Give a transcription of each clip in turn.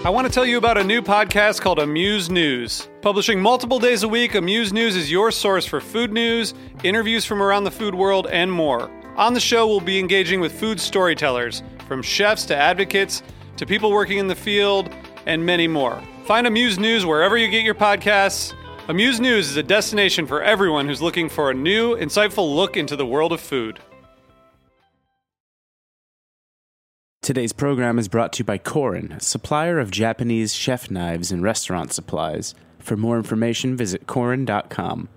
I want to tell you about a new podcast called Amuse News. Publishing multiple days a week, Amuse News is your source for food news, interviews from around the food world, and more. On the show, we'll be engaging with food storytellers, from chefs to advocates to people working in the field, and many more. Find Amuse News wherever you get your podcasts. Amuse News is a destination for everyone who's looking for a new, insightful look into the world of food. Today's program is brought to you by Korin, a supplier of Japanese chef knives and restaurant supplies. For more information, visit korin.com.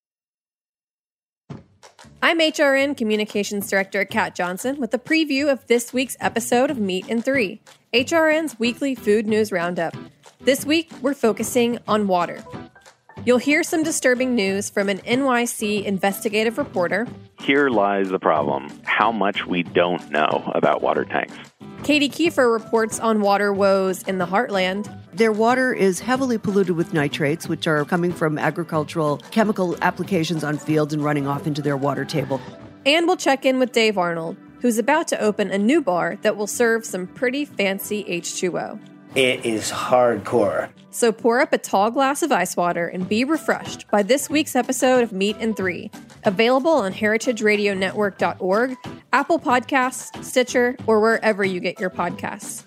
I'm HRN Communications Director Kat Johnson with a preview of this week's episode of Meat in 3, HRN's weekly food news roundup. This week, we're focusing on water. You'll hear some disturbing news from an NYC investigative reporter. Here lies the problem: how much we don't know about water tanks. Katie Kiefer reports on water woes in the heartland. Their water is heavily polluted with nitrates, which are coming from agricultural chemical applications on fields and running off into their water table. And we'll check in with Dave Arnold, who's about to open a new bar that will serve some pretty fancy H2O. It is hardcore. So pour up a tall glass of ice water and be refreshed by this week's episode of Meat in 3, available on heritageradionetwork.org, Apple Podcasts, Stitcher, or wherever you get your podcasts.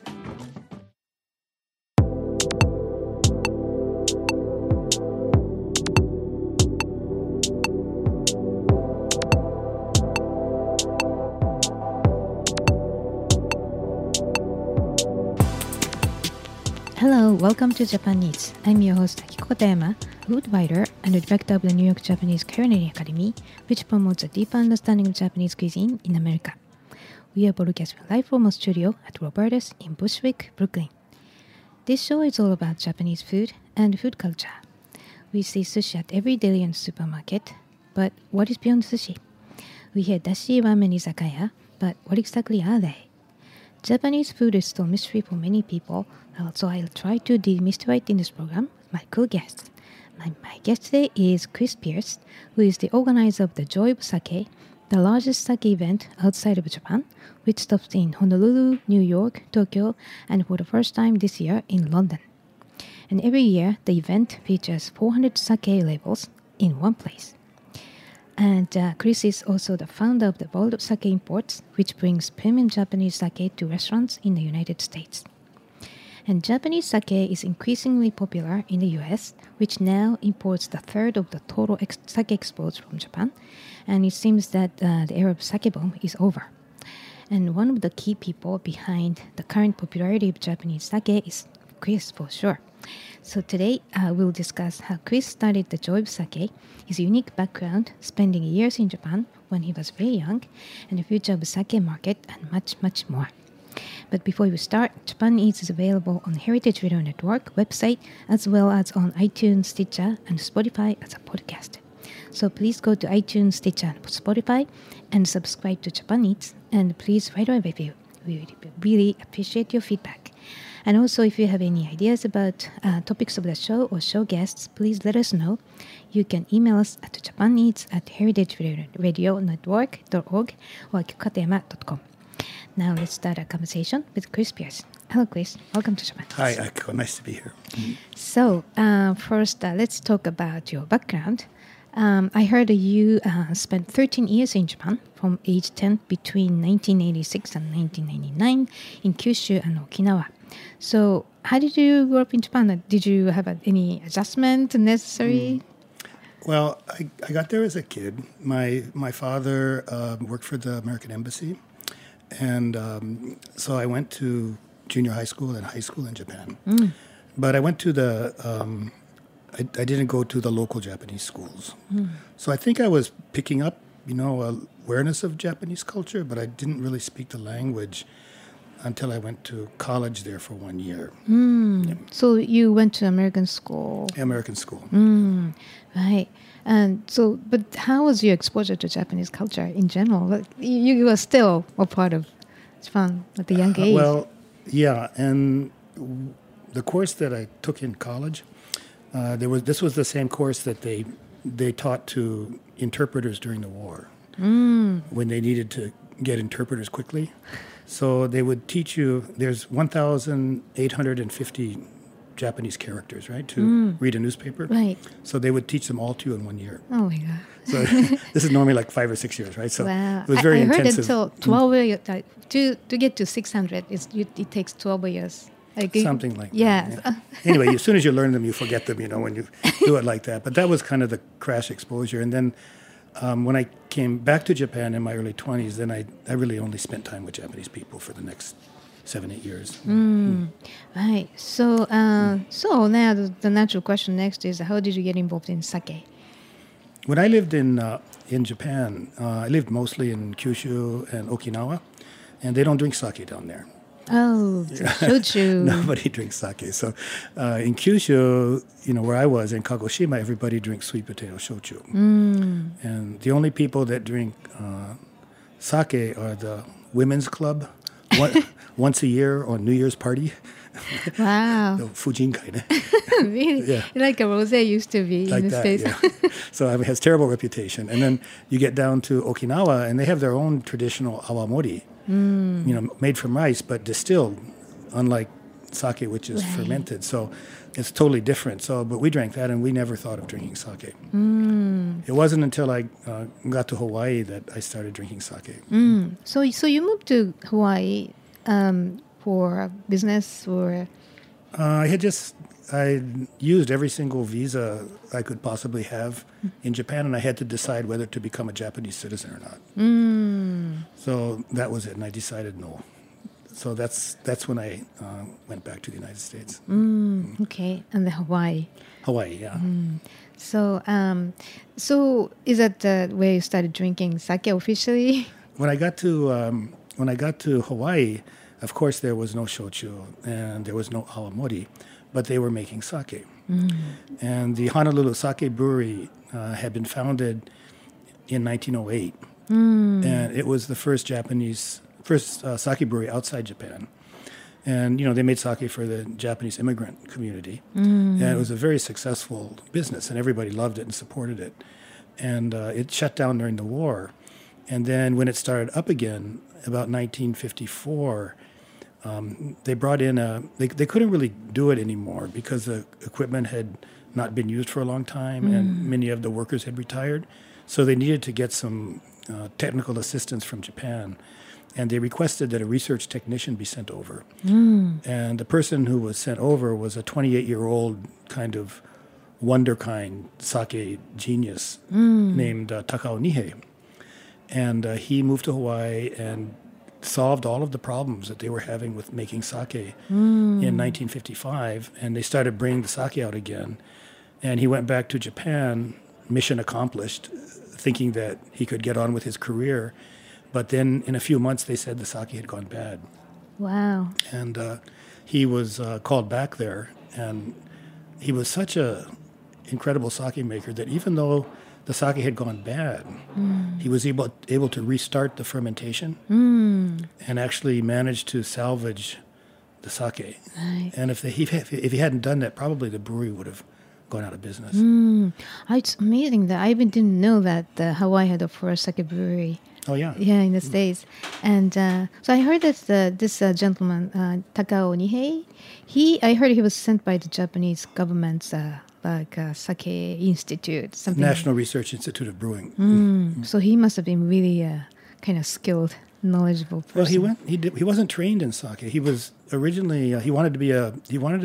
Hello, welcome to Japan Eats. I'm your host Akiko Kotayama, food writer and the director of the New York Japanese Culinary Academy, which promotes a deeper understanding of Japanese cuisine in America. We are broadcasting live from a studio at Roberta's in Bushwick, Brooklyn. This show is all about Japanese food and food culture. We see sushi at every deli and supermarket, but what is beyond sushi? We hear dashi ramen izakaya, but what exactly are they? Japanese food is still a mystery for many people, so I'll try to demystify it in this program with my cool guests. My guest today is Chris Pierce, who is the organizer of the Joy of Sake, the largest sake event outside of Japan, which stops in Honolulu, New York, Tokyo, and for the first time this year in London. And every year, the event features 400 sake labels in one place. And Chris is also the founder of the World of Sake Imports, which brings premium Japanese sake to restaurants in the United States. And Japanese sake is increasingly popular in the US, which now imports the third of the total sake exports from Japan. And it seems that the era of sake boom is over. And one of the key people behind the current popularity of Japanese sake is Chris, for sure. So today we'll discuss how Chris started the Joy of Sake, his unique background, spending years in Japan when he was very young, and the future of the sake market, and much, much more. But before we start, Japan Eats is available on the Heritage Radio Network website, as well as on iTunes, Stitcher, and Spotify as a podcast. So please go to iTunes, Stitcher, and Spotify, and subscribe to Japan Eats, and please write a review. We would really appreciate your feedback. And also, if you have any ideas about topics of the show or show guests, please let us know. You can email us at japaneats@heritageradionetwork.org or akikokatayama.com. Now let's start a conversation with Chris Pierce. Hello, Chris. Welcome to Japan. Hi, Akiko. Nice to be here. So, first, let's talk about your background. I heard you spent 13 years in Japan, from age 10 between 1986 and 1999 in Kyushu and Okinawa. So how did you grow up in Japan? Did you have any adjustment necessary? Well, I got there as a kid. My father worked for the American Embassy, and so I went to junior high school and high school in Japan. But I went to the... I didn't go to the local Japanese schools. So I think I was picking up, awareness of Japanese culture, but I didn't really speak the language until I went to college there for 1 year. Yeah. So you went to American school? American school. Right. And so, but how was your exposure to Japanese culture in general? You were still a part of Japan at a young age. Well, yeah. And the course that I took in college, this was the same course that they taught to interpreters during the war when they needed to get interpreters quickly. So they would teach you, there's 1,850 Japanese characters, right, to read a newspaper. Right. So they would teach them all to you in 1 year. Oh my God. So this is normally like 5 or 6 years, right? So Wow. it was very I heard intensive. until 12 years, to get to 600, it takes 12 years. Like, Something like yes. that. Yeah. Anyway, as soon as you learn them, you forget them, when you do it like that. But that was kind of the crash exposure. And then when I came back to Japan in my early 20s, then I really only spent time with Japanese people for the next 7-8 years. Right. So, so now the natural question next is, how did you get involved in sake? When I lived in Japan, I lived mostly in Kyushu and Okinawa, and they don't drink sake down there. Oh, shochu. Nobody drinks sake. So in Kyushu, where I was, in Kagoshima, everybody drinks sweet potato shochu. And the only people that drink sake are the women's club once a year on New Year's party. Wow. The Fujinkai. Really? Yeah. Like a rosé used to be Like in the that, States. yeah. So it has terrible reputation. And then you get down to Okinawa, and they have their own traditional awamori, made from rice, but distilled, unlike sake, which is fermented. So it's totally different. But we drank that, and we never thought of drinking sake. It wasn't until I got to Hawaii that I started drinking sake. So you moved to Hawaii for business or? I used every single visa I could possibly have in Japan, and I had to decide whether to become a Japanese citizen or not. So that was it, and I decided no. So that's when I went back to the United States. Okay, and the Hawaii. Hawaii, yeah. So is that where you started drinking sake officially? When I got to Hawaii, of course there was no shochu and there was no awamori, but they were making sake. And the Honolulu Sake Brewery had been founded in 1908, and it was the first sake brewery outside Japan. And they made sake for the Japanese immigrant community, and it was a very successful business, and everybody loved it and supported it. And it shut down during the war, and then when it started up again, about 1954. They brought in they couldn't really do it anymore because the equipment had not been used for a long time and many of the workers had retired. So they needed to get some technical assistance from Japan. And they requested that a research technician be sent over. And the person who was sent over was a 28-year-old kind of wonderkind sake genius named Takao Nihei. And he moved to Hawaii and solved all of the problems that they were having with making sake in 1955, and they started bringing the sake out again. And he went back to Japan, mission accomplished, thinking that he could get on with his career. But then in a few months, they said the sake had gone bad. Wow. And he was called back there, and he was such a incredible sake maker that even though the sake had gone bad, he was able to restart the fermentation and actually managed to salvage the sake. Right. And if he hadn't done that, probably the brewery would have gone out of business. It's amazing that I even didn't know that Hawaii had the first sake brewery. Oh, yeah. Yeah, in the States. And so I heard that this gentleman, Takao Nihei, I heard he was sent by the Japanese government's sake institute, something. National Research Institute of Brewing. So he must have been really kind of skilled, knowledgeable person. Well, he wasn't trained in sake. He was originally he wanted to be a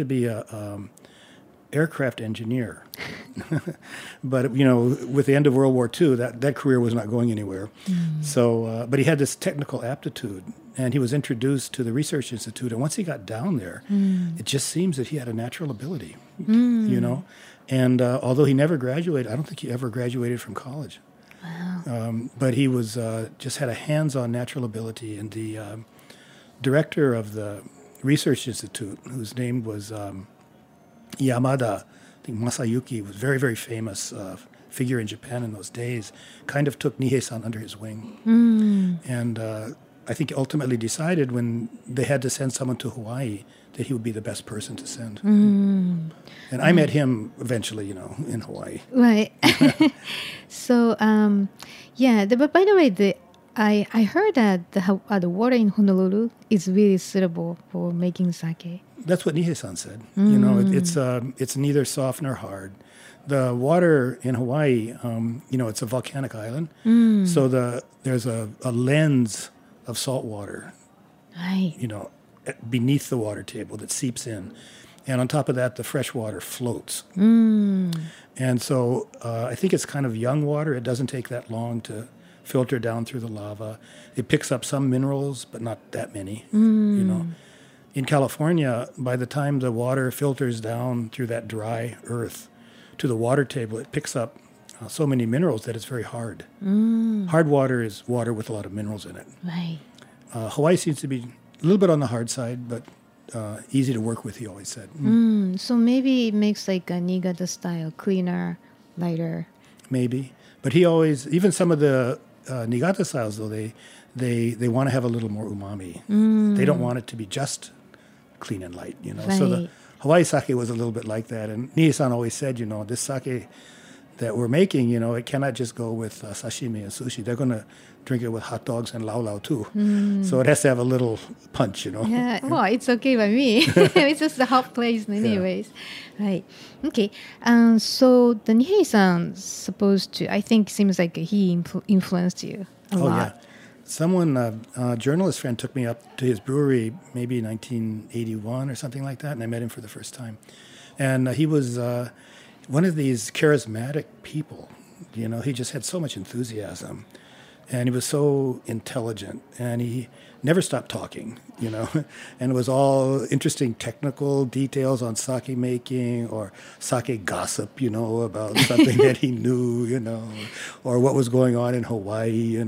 aircraft engineer. But with the end of World War II, that career was not going anywhere. So, but he had this technical aptitude, and he was introduced to the Research Institute. And once he got down there, it just seems that he had a natural ability, And although he never graduated, I don't think he ever graduated from college. Wow. But he was just had a hands-on natural ability. And the director of the Research Institute, whose name was Yamada, I think Masayuki, was a very, very famous figure in Japan in those days, kind of took Nihei-san under his wing. And I think ultimately decided when they had to send someone to Hawaii that he would be the best person to send. And I met him eventually, in Hawaii. Right. So, but by the way, the I heard that the water in Honolulu is really suitable for making sake. That's what Nihei-san said. It's neither soft nor hard. The water in Hawaii, it's a volcanic island, so there's a lens of salt water, Right. Beneath the water table that seeps in. And on top of that, the fresh water floats. And so I think it's kind of young water. It doesn't take that long to filter down through the lava. It picks up some minerals, but not that many, In California, by the time the water filters down through that dry earth to the water table, it picks up so many minerals that it's very hard. Hard water is water with a lot of minerals in it. Right. Hawaii seems to be a little bit on the hard side, but easy to work with, he always said. So maybe it makes like a Niigata style cleaner, lighter. Maybe. But he always, even some of the Niigata styles, though, they want to have a little more umami. They don't want it to be just clean and light, Right. So the Hawaii sake was a little bit like that. And Nihei-san always said, this sake that we're making, it cannot just go with sashimi and sushi. They're going to drink it with hot dogs and lau-lau too. So it has to have a little punch, Yeah, well, it's okay by me. It's just a hot place anyways. Right. Okay. So the Nihei-san supposed to, I think seems like he influenced you a lot. Yeah. Someone, a journalist friend, took me up to his brewery maybe 1981 or something like that, and I met him for the first time. And he was one of these charismatic people. He just had so much enthusiasm, and he was so intelligent, and he never stopped talking, and it was all interesting technical details on sake making or sake gossip, about something that he knew, or what was going on in Hawaii,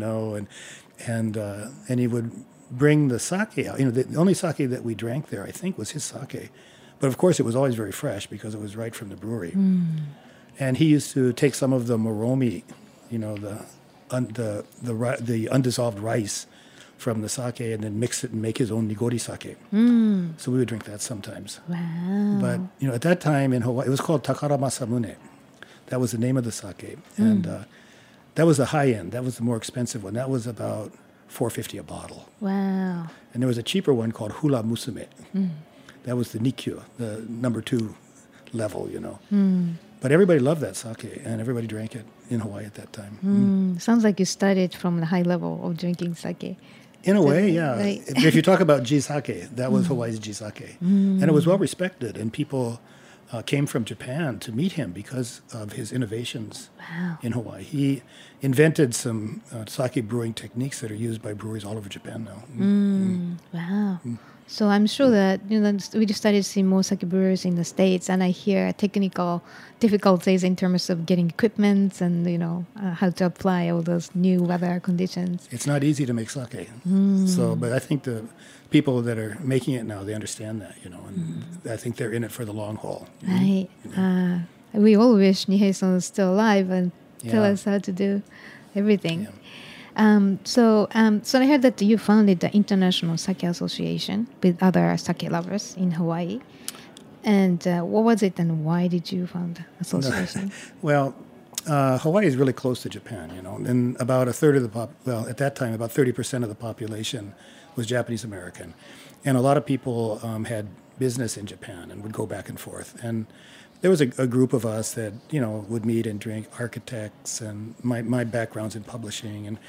and he would bring the sake out. The only sake that we drank there, I think, was his sake. But of course, it was always very fresh because it was right from the brewery. And he used to take some of the moromi, the undissolved rice from the sake, and then mix it and make his own nigori sake. So we would drink that sometimes. Wow. But at that time in Hawaii, it was called Takara Masamune. That was the name of the sake, and that was the high end. That was the more expensive one. That was about $4.50 a bottle. Wow. And there was a cheaper one called Hula Musume. That was the Nikkyu, the number 2 level, But everybody loved that sake, and everybody drank it in Hawaii at that time. Sounds like you started from the high level of drinking sake. In a way, yeah. Right. If you talk about jisake, that was Hawaii's jisake. And it was well respected, and people came from Japan to meet him because of his innovations in Hawaii. He invented some sake brewing techniques that are used by breweries all over Japan now. Wow. So I'm sure that we just started seeing more sake brewers in the States, and I hear technical difficulties in terms of getting equipment and how to apply all those new weather conditions. It's not easy to make sake. But I think the people that are making it now, they understand that, and I think they're in it for the long haul. Right. We all wish Nihei-san was still alive and tell us how to do everything. Yeah. So I heard that you founded the International Sake Association with other sake lovers in Hawaii. And what was it, and why did you found the association? Well, Hawaii is really close to Japan, and about a third of the at that time, about 30% of the population was Japanese American. And a lot of people had business in Japan and would go back and forth. And there was a group of us that, would meet and drink, architects, and my background's in publishing, and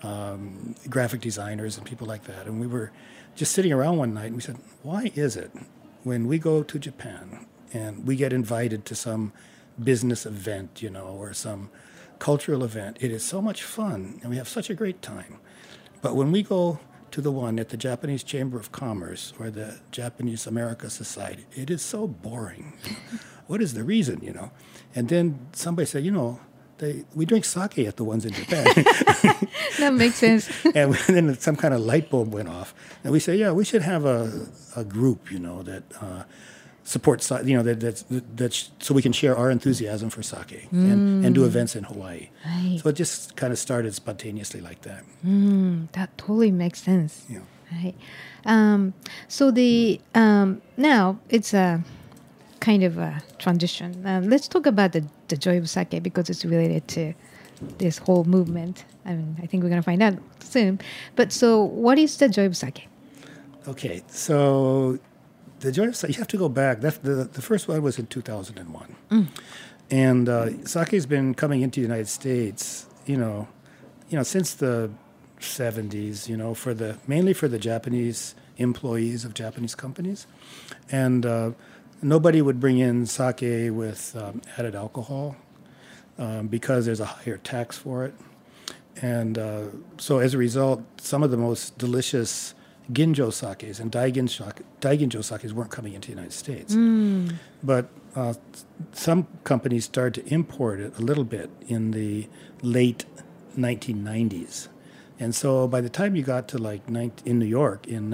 graphic designers and people like that. And we were just sitting around one night, and we said, why is it when we go to Japan and we get invited to some business event, or some cultural event, it is so much fun, and we have such a great time. But when we go to the one at the Japanese Chamber of Commerce or the Japanese America Society, it is so boring. What is the reason, And then somebody said, we drink sake at the ones in Japan. That makes sense. And then some kind of light bulb went off. And we said, we should have a group, that supports, that's so we can share our enthusiasm for sake and do events in Hawaii. Right. So it just kind of started spontaneously like that. That totally makes sense. Yeah. Right. So now it's a kind of a transition. Let's talk about the joy of sake because it's related to this whole movement? I mean, I think we're going to find out soon. But so what is the joy of sake? Okay, so the joy of sake, you have to go back. The first one was in 2001. And sake has been coming into the United States, since the 70s, mainly for the Japanese employees of Japanese companies. And nobody would bring in sake with added alcohol because there's a higher tax for it. And so as a result, some of the most delicious ginjo sakes and daiginjo sakes weren't coming into the United States. But some companies started to import it a little bit in the late 1990s. And so by the time you got to in New York in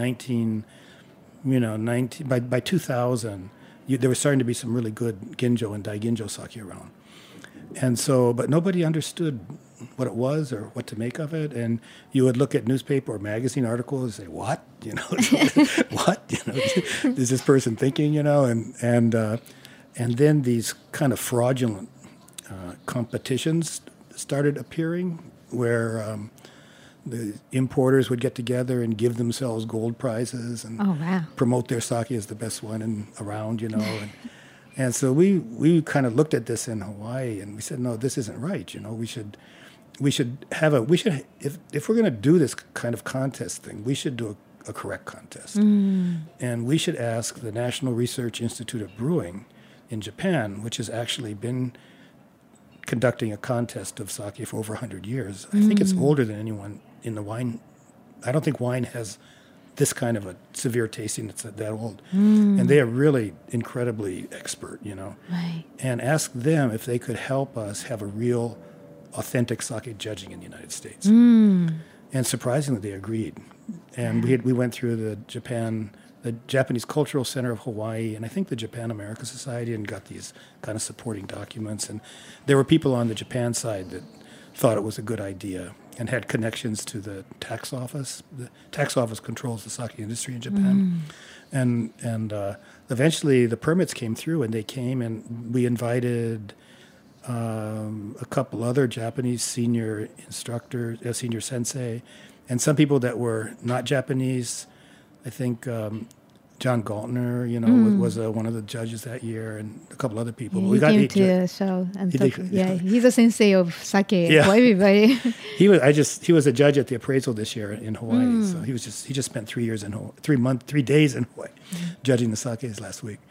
by 2000, there was starting to be some really good ginjo and daiginjo sake around. And so, but nobody understood what it was or what to make of it. And you would look at newspaper or magazine articles and say, what? What? Is this person thinking, and then these kind of fraudulent competitions started appearing where the importers would get together and give themselves gold prizes and promote their sake as the best one around. And so we kind of looked at this in Hawaii and we said, no, this isn't right. We should if we're going to do this kind of contest thing, we should do a correct contest. And we should ask the National Research Institute of Brewing in Japan, which has actually been conducting a contest of sake for over 100 years. I think it's older than anyone in the wine. I don't think wine has this kind of a severe tasting that's that old. And they are really incredibly expert, Right. And ask them if they could help us have a real authentic sake judging in the United States. And surprisingly, they agreed. And we went through the Japanese Cultural Center of Hawaii, and I think the Japan America Society, and got these kind of supporting documents. And there were people on the Japan side that thought it was a good idea and had connections to the tax office. The tax office controls the sake industry in Japan. And eventually the permits came through, and they came, and we invited a couple other Japanese senior instructors, senior sensei, and some people that were not Japanese. I think John Galtner, was one of the judges that year, and a couple other people. Yeah, we got came to the show and he's a sensei of sake for everybody. He was a judge at the appraisal this year in Hawaii. So he just spent 3 years in Hawaii, 3 days in Hawaii, judging the sakes last week.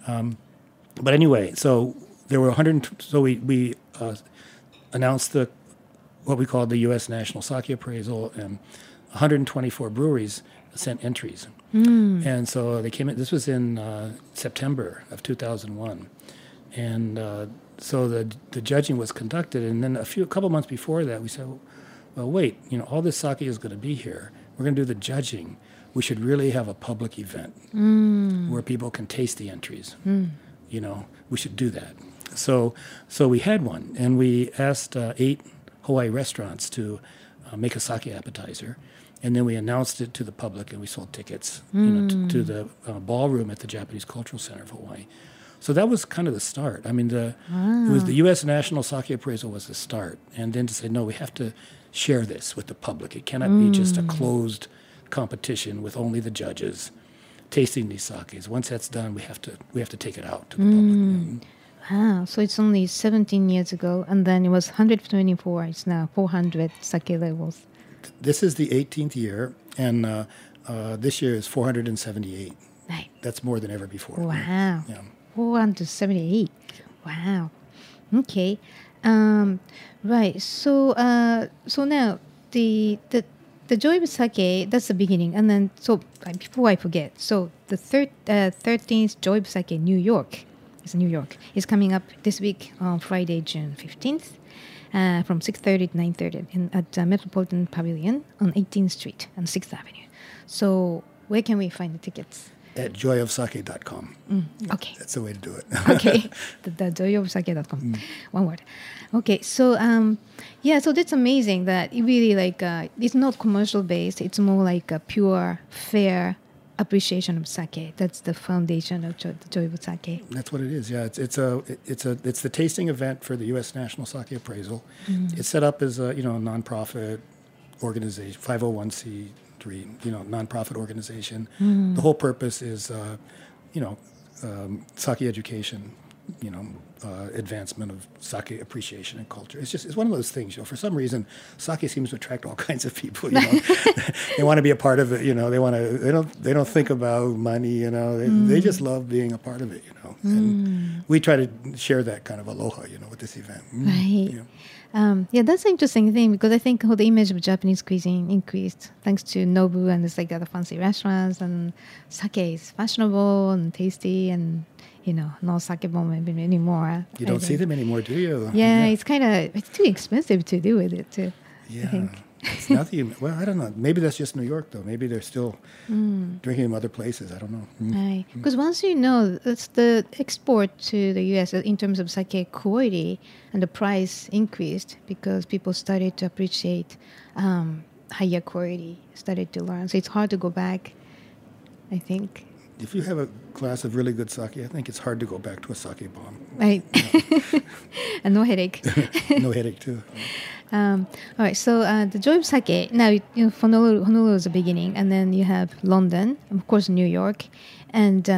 But anyway, so there were 100. So we announced what we called the U.S. National Sake Appraisal, and 124 breweries sent entries. And so they came in. This was in September of 2001, and so the judging was conducted. And then a couple months before that, we said, well, wait, all this sake is going to be here. We're going to do the judging. We should really have a public event where people can taste the entries. We should do that. So we had one, and we asked 8 Hawaii restaurants to make a sake appetizer. And then we announced it to the public, and we sold tickets to the ballroom at the Japanese Cultural Center of Hawaii. So that was kind of the start. I mean, it was the U.S. National Sake Appraisal was the start. And then to say, no, we have to share this with the public. It cannot be just a closed competition with only the judges tasting these sakes. Once that's done, we have to take it out to the public. Wow, so it's only 17 years ago, and then it was 124. It's now 400 sake levels. This is the 18th year, and this year is 478. Right. That's more than ever before. Wow. Yeah. 478. Wow. Okay. Right. So now the joy of sake, that's the beginning, and then before I forget, so the 13th joy of sake New York is coming up this week on Friday, June 15th. From 6:30 to 9:30 at the Metropolitan Pavilion on 18th Street and 6th Avenue. So where can we find the tickets? At joyofsake.com. Okay. That's the way to do it. Okay. The joyofsake.com. One word. Okay. So, so that's amazing that it really it's not commercial based. It's more like a pure, fair appreciation of sake. That's the foundation of the Joybu Sake. That's what it is. Yeah, it's the tasting event for the U.S. National Sake Appraisal. It's set up as a nonprofit organization, 501c3 nonprofit organization. The whole purpose is sake education, advancement of sake appreciation and culture. It's one of those things. For some reason, sake seems to attract all kinds of people. They want to be a part of it. They don't think about money. They just love being a part of it. And we try to share that kind of aloha. With this event. Right. That's an interesting thing because I think the image of Japanese cuisine increased thanks to Nobu and it's like other fancy restaurants, and sake is fashionable and tasty, and no sake bomb anymore. You don't see them anymore, do you? Yeah. It's too expensive to do with it too. Yeah. I think. It's nothing. Well, I don't know. Maybe that's just New York, though. Maybe they're still drinking in other places. I don't know. Right. Because once it's the export to the U.S. in terms of sake quality, and the price increased because people started to appreciate higher quality, started to learn. So it's hard to go back, I think. If you have a glass of really good sake, I think it's hard to go back to a sake bomb. Right. And no headache. No headache, too. All right, so the Joybu Sake, now Honolulu is the beginning, and then you have London, of course New York, and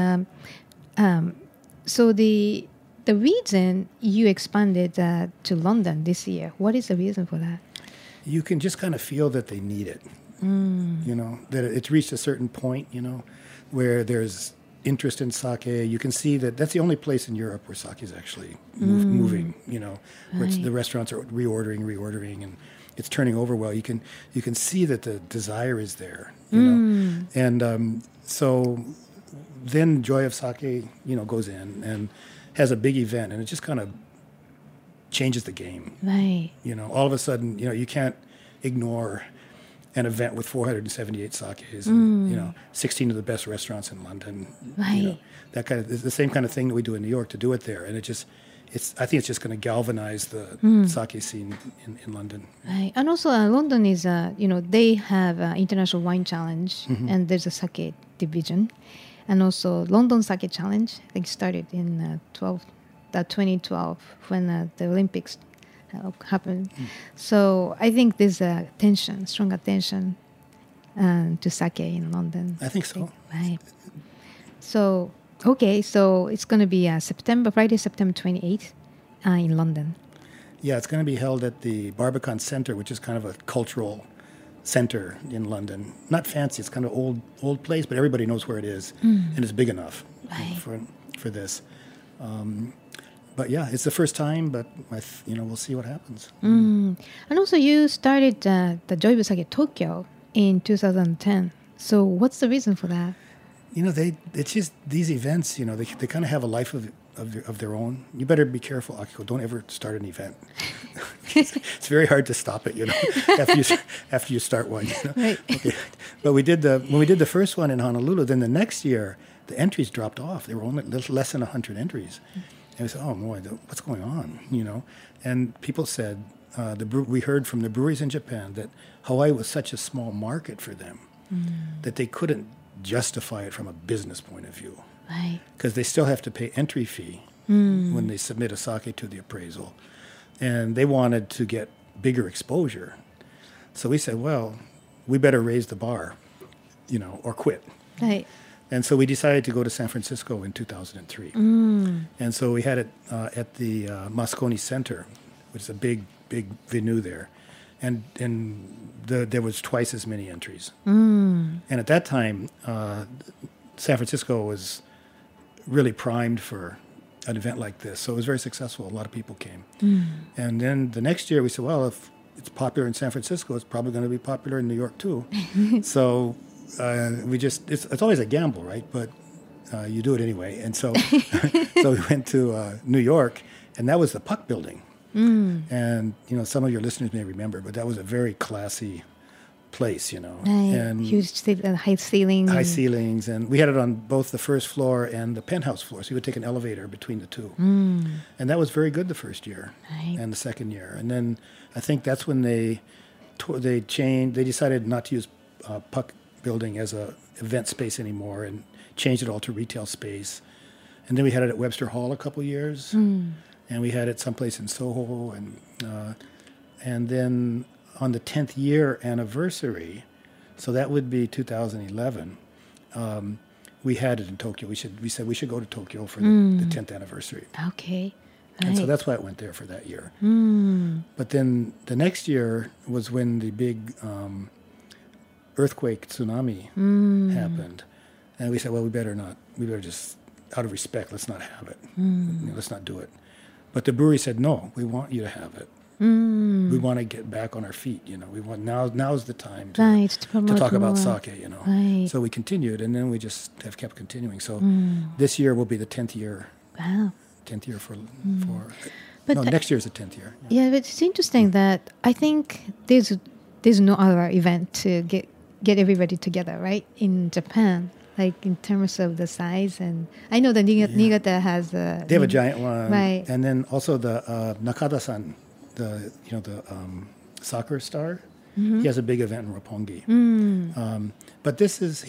so the reason you expanded to London this year, what is the reason for that? You can just kind of feel that they need it, that it's reached a certain point, where there's interest in sake. You can see that that's the only place in Europe where sake is actually moving, where the restaurants are reordering, and it's turning over well. You can see that the desire is there, and so then Joy of Sake, goes in and has a big event, and it just kind of changes the game. Right. All of a sudden, you can't ignore an event with 478 sakes and 16 of the best restaurants in London. Right. That kind of the same kind of thing that we do in New York, to do it there, and I think it's just going to galvanize the sake scene in London. Right. And also London is they have International Wine Challenge, and there's a sake division, and also London Sake Challenge. I think started in 2012 when the Olympics happened. So I think there's a strong attention to sake in London. I think so. Right. So, okay, so it's going to be Friday, September 28th in London. Yeah, it's going to be held at the Barbican Centre, which is kind of a cultural center in London. Not fancy, it's kind of old place, but everybody knows where it is, and it's big enough for this. But yeah, it's the first time, but we'll see what happens. And also you started the Joybu Sake Tokyo in 2010. So what's the reason for that? It's just these events, they kind of have a life of their own. You better be careful, Akiko. Don't ever start an event. It's very hard to stop it, after you start one. Right. Okay. But when we did the first one in Honolulu, then the next year, the entries dropped off. There were only less than 100 entries. And we said, oh, boy, what's going on, And people said, we heard from the breweries in Japan that Hawaii was such a small market for them that they couldn't justify it from a business point of view. Right. Because they still have to pay entry fee when they submit a sake to the appraisal. And they wanted to get bigger exposure. So we said, well, we better raise the bar, or quit. Right. And so we decided to go to San Francisco in 2003. And so we had it at the Moscone Center, which is a big venue there. And there was twice as many entries. And at that time, San Francisco was really primed for an event like this. So it was very successful. A lot of people came. And then the next year we said, well, if it's popular in San Francisco, it's probably going to be popular in New York too. So it's always a gamble, right? But you do it anyway. And so so we went to New York, and that was the Puck Building. And some of your listeners may remember, but that was a very classy place, and huge high ceilings. High ceilings, and we had it on both the first floor and the penthouse floor, so you would take an elevator between the two. And that was very good the first year and the second year. And then I think that's when they decided not to use Puck building as a event space anymore and changed it all to retail space. And then we had it at Webster Hall a couple years, and we had it someplace in Soho, and then on the 10th year anniversary, so that would be 2011. We had it in Tokyo. We said we should go to Tokyo for the 10th anniversary. Okay. And so that's why it went there for that year. But then the next year was when the big earthquake tsunami happened. And we said, well, we better just, out of respect, let's not have it. Let's not do it. But the brewery said, no, we want you to have it. We want to get back on our feet, We want now's the time to talk about sake, Right. So we continued, and then we just have kept continuing. So this year will be the 10th year. Wow. 10th year for But next year is the 10th year. Yeah, but it's interesting that I think there's no other event to get everybody together, right? In Japan, like in terms of the size, and I know that Niigata has they have a giant one, right? And then also the Nakada-san, the soccer star, he has a big event in Roppongi. But this is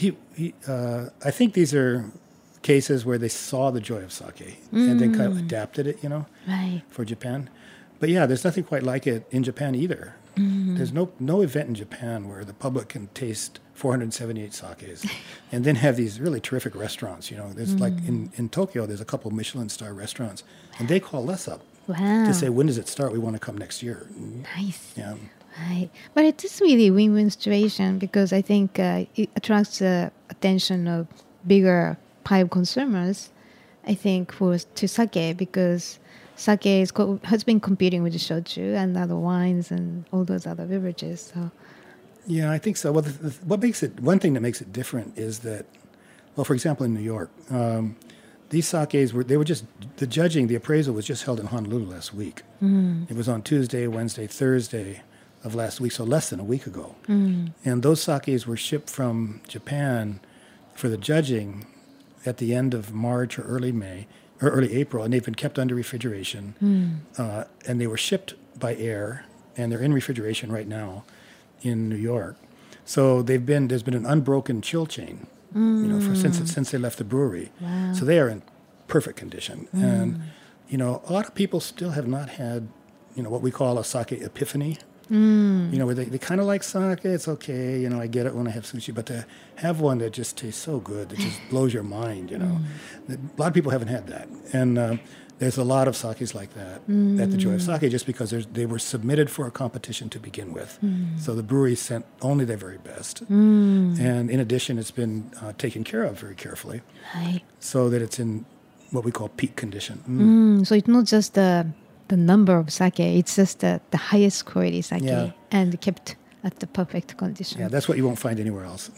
I think these are cases where they saw the joy of sake and then kind of adapted it, Right. for Japan. But yeah, there's nothing quite like it in Japan either. There's no event in Japan where the public can taste 478 sakes and then have these really terrific restaurants. There's like in Tokyo, there's a couple Michelin star restaurants, and they call us up to say, when does it start? We want to come next year. Nice. Yeah. Right. But it is really a win-win situation because I think it attracts the attention of bigger pile of consumers, I think, to sake, because sake has been competing with the shochu and other wines and all those other beverages. So, yeah, I think so. Well, one thing that makes it different is that, well, for example, in New York, these sakes the judging, the appraisal was just held in Honolulu last week. It was on Tuesday, Wednesday, Thursday of last week, so less than a week ago. And those sakes were shipped from Japan for the judging at the end of March or early April, and they've been kept under refrigeration, and they were shipped by air, and they're in refrigeration right now in New York. So there's been an unbroken chill chain, since they left the brewery. Wow. So they are in perfect condition, and a lot of people still have not had, what we call a sake epiphany. Where they kind of like sake, it's okay, I get it when I have sushi, but to have one that just tastes so good, that just blows your mind, A lot of people haven't had that. And there's a lot of sakes like that at the Joy of Sake, just because they were submitted for a competition to begin with. So the brewery sent only their very best. And in addition, it's been taken care of very carefully, right. So that it's in what we call peak condition. So it's not just the number of sake, it's just the highest quality sake and kept at the perfect condition. Yeah, that's what you won't find anywhere else.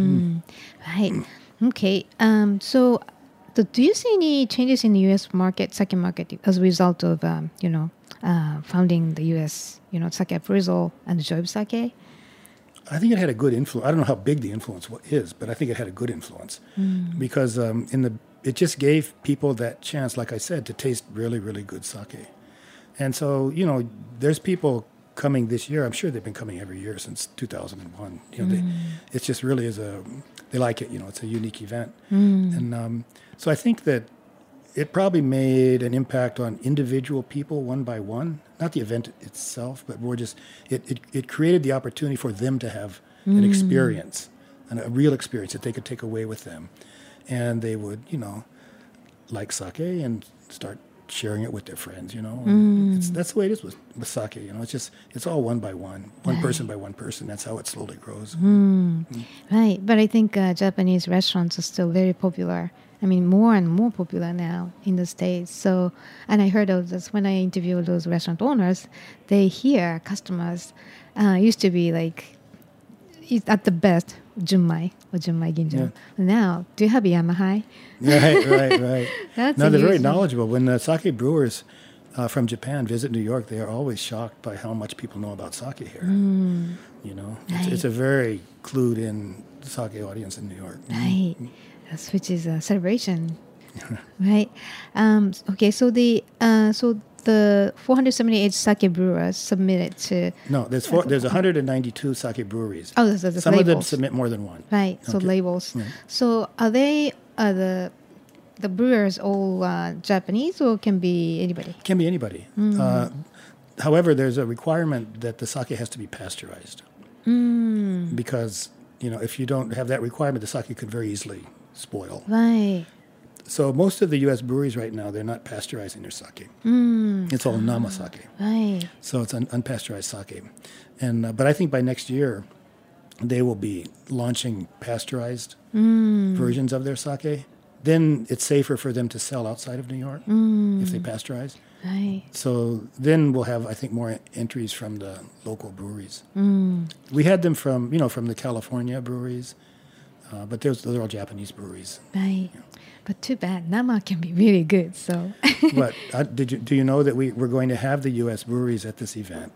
Right. Okay. So do you see any changes in the U.S. sake market, as a result of, founding the U.S., sake appraisal and the Joy of Sake? I think it had a good influence. I don't know how big the influence is, but I think it had a good influence because it just gave people that chance, like I said, to taste really, really good sake. And so, there's people coming this year. I'm sure they've been coming every year since 2001. It just really is they like it. It's a unique event. And so I think that it probably made an impact on individual people one by one. Not the event itself, but more just it created the opportunity for them to have an experience, a real experience that they could take away with them. And they would, like sake and start sharing it with their friends, That's the way it is with sake, it's all one by one person by one person. That's how it slowly grows. Right, but I think Japanese restaurants are still very popular. I mean, more and more popular now in the States. So, and I heard of this when I interviewed those restaurant owners, they hear customers used to be like, at the best, junmai or junmai ginjo. Yeah. Now, do you have Yamahai? Right. They're very knowledgeable. When sake brewers from Japan visit New York, they are always shocked by how much people know about sake here. It's a very clued-in sake audience in New York. Right, which is a celebration. Right. Okay, so the the 478 sake brewers submitted to... No, there's 192 sake breweries. Oh, there's Some labels. of them submit more than one. Right, so Okay. labels. Yeah. So are they the brewers all Japanese or can be anybody? Can be anybody. However, there's a requirement that the sake has to be pasteurized. Because, if you don't have that requirement, the sake could very easily spoil. Right. So most of the U.S. breweries right now, they're not pasteurizing their sake. It's all nama sake. Right. So it's unpasteurized sake. But I think by next year, they will be launching pasteurized versions of their sake. Then it's safer for them to sell outside of New York if they pasteurize. Right. So then we'll have, I think, more entries from the local breweries. We had them from the California breweries, but those are all Japanese breweries. Right. But too bad. Nama can be really good, so... But do you know that we're going to have the U.S. breweries at this event?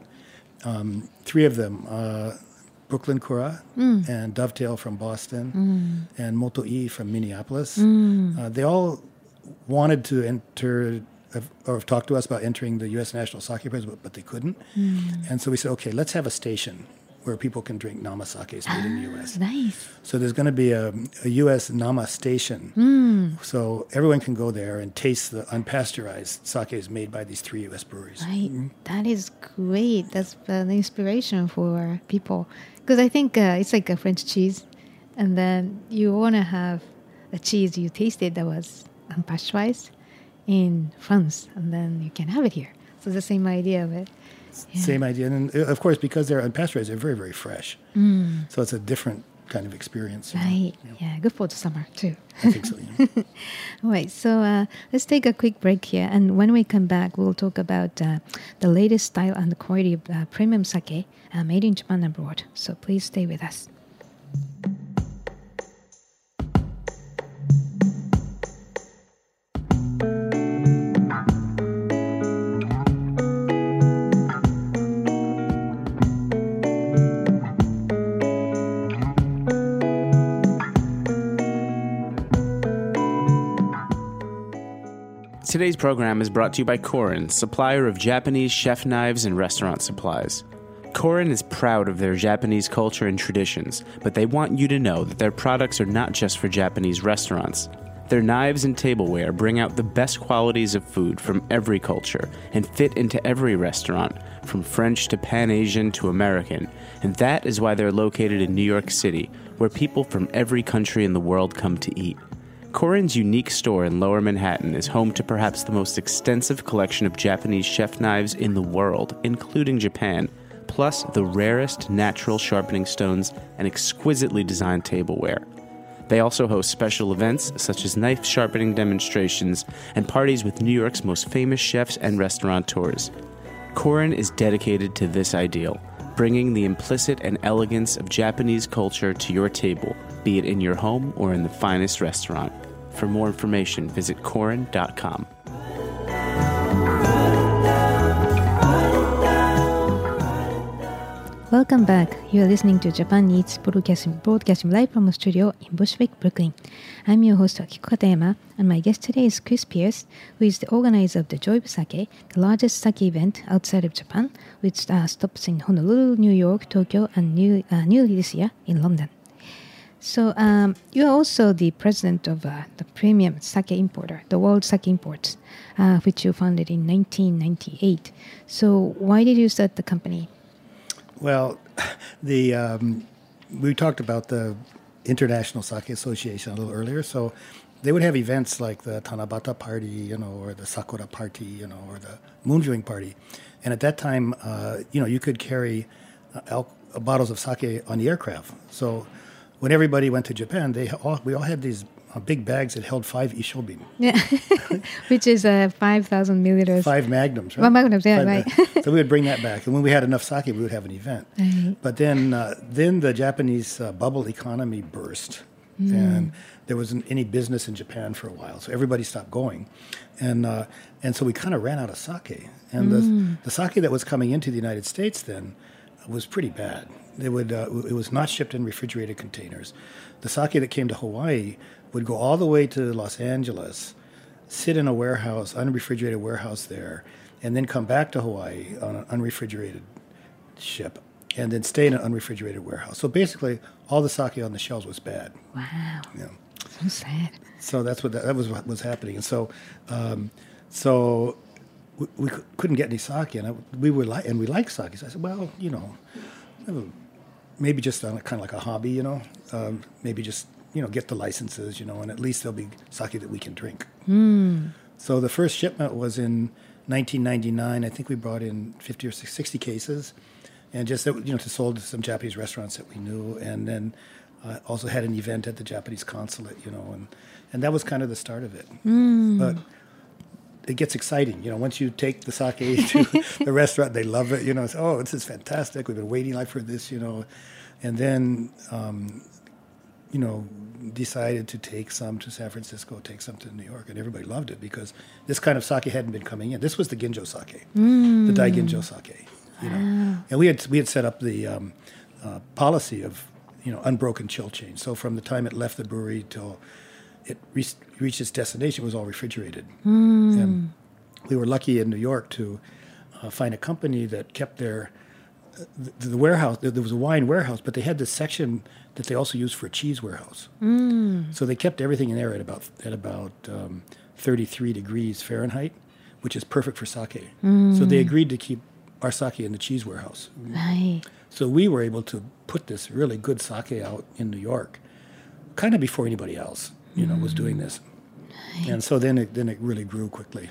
3 of them, Brooklyn Kura and Dovetail from Boston and Moto-E from Minneapolis. They all wanted to enter or have talked to us about entering the U.S. National Sake Prize, but they couldn't. And so we said, okay, let's have a station where people can drink nama sakes made in the U.S. Nice. So there's going to be a U.S. nama station. So everyone can go there and taste the unpasteurized sakes made by these 3 U.S. breweries. Right. That is great. That's an inspiration for people. Because I think it's like a French cheese. And then you want to have a cheese you tasted that was unpasteurized in France. And then you can have it here. So the same idea of it. Yeah. Same idea. And of course, because they're unpasteurized, they're very, very fresh. So it's a different kind of experience. Right. Yeah. Good for the summer, too. I think so, yeah. All right. So let's take a quick break here. And when we come back, we'll talk about the latest style and quality of premium sake made in Japan and abroad. So please stay with us. Today's program is brought to you by Korin, supplier of Japanese chef knives and restaurant supplies. Korin is proud of their Japanese culture and traditions, but they want you to know that their products are not just for Japanese restaurants. Their knives and tableware bring out the best qualities of food from every culture and fit into every restaurant, from French to Pan-Asian to American, and that is why they're located in New York City, where people from every country in the world come to eat. Korin's unique store in Lower Manhattan is home to perhaps the most extensive collection of Japanese chef knives in the world, including Japan, plus the rarest natural sharpening stones and exquisitely designed tableware. They also host special events such as knife sharpening demonstrations and parties with New York's most famous chefs and restaurateurs. Korin is dedicated to this ideal, bringing the implicit and elegance of Japanese culture to your table, be it in your home or in the finest restaurant. For more information, visit Korin.com. Welcome back. You are listening to Japan Eats broadcasting live from a studio in Bushwick, Brooklyn. I'm your host, Akiko Katayama, and my guest today is Chris Pierce, who is the organizer of the Joybu Sake, the largest sake event outside of Japan, which stops in Honolulu, New York, Tokyo, and newly this year in London. So you are also the president of the premium sake importer, the World Sake Imports, which you founded in 1998. So why did you start the company? Well, we talked about the International Sake Association a little earlier. So they would have events like the Tanabata Party, or the Sakura Party, or the Moon Viewing Party. And at that time, you could carry bottles of sake on the aircraft. So when everybody went to Japan, we all had these big bags that held 5 Ishobin. Yeah, which is 5,000 milliliters. 5 magnums, right? 1 magnum, yeah, right. So we would bring that back. And when we had enough sake, we would have an event. Right. But then the Japanese bubble economy burst. And there wasn't any business in Japan for a while. So everybody stopped going. And so we kind of ran out of sake. And the sake that was coming into the United States then was pretty bad. It was not shipped in refrigerated containers. The sake that came to Hawaii would go all the way to Los Angeles, sit in a warehouse, unrefrigerated warehouse there, and then come back to Hawaii on an unrefrigerated ship, and then stay in an unrefrigerated warehouse. So basically, all the sake on the shelves was bad. Wow. Yeah. So sad. So that's that was what was happening, and so we couldn't get any sake, and we like sake. So I said, well, maybe just on kind of like a hobby, maybe just get the licenses, and at least there'll be sake that we can drink. So the first shipment was in 1999. I think we brought in 50 or 60 cases, and just to sold to some Japanese restaurants that we knew, and then also had an event at the Japanese consulate, and that was kind of the start of it. But it gets exciting, once you take the sake to the restaurant, they love it, it's, oh, this is fantastic, we've been waiting for this, and then, decided to take some to San Francisco, take some to New York, and everybody loved it because this kind of sake hadn't been coming in. This was the ginjo sake, the Dai Ginjo sake, and we had set up the policy of, unbroken chill chain. So from the time it left the brewery till it reached its destination, it was all refrigerated. And we were lucky in New York to find a company that kept the warehouse. There was a wine warehouse, but they had this section that they also used for a cheese warehouse. So they kept everything in there at about 33 degrees Fahrenheit, which is perfect for sake. So they agreed to keep our sake in the cheese warehouse. Right. So we were able to put this really good sake out in New York, kind of before anybody else, was doing this. Right. And so then it really grew quickly.